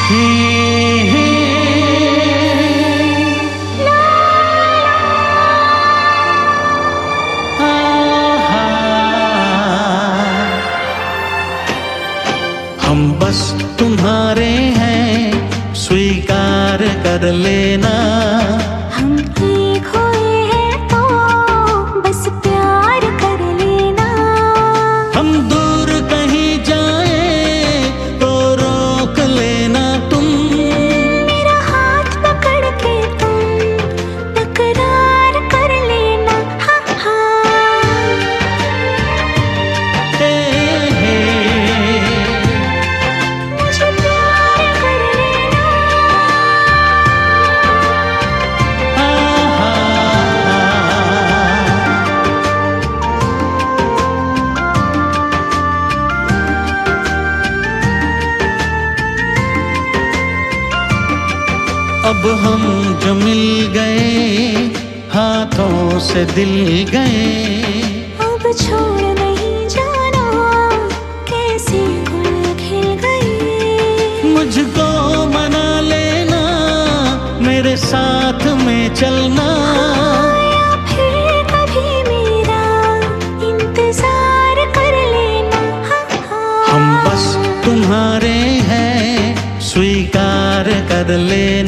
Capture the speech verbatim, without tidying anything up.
हम बस तुम्हारे हैं, स्वीकार कर लेना। हम एक हुए हैं तो बस प्यार कर लेना। हम दूर कहीं जाएं तो रोक लेना तुम। मेरा हाथ पकड़ के तुम तकरार कर लेना। हाँ हाँ हे हे मुझे प्यार कर लेना। अब हम जो मिल गए, हाथों से दिल गए। अब छोड़ नहीं जाना, कैसे गुल खिल गए। मुझको मना लेना, मेरे साथ में चलना। या फिर कभी मेरा इंतजार कर लेना। हाँ हाँ हम बस तुम्हारे हैं, स्वीकार कर लेना।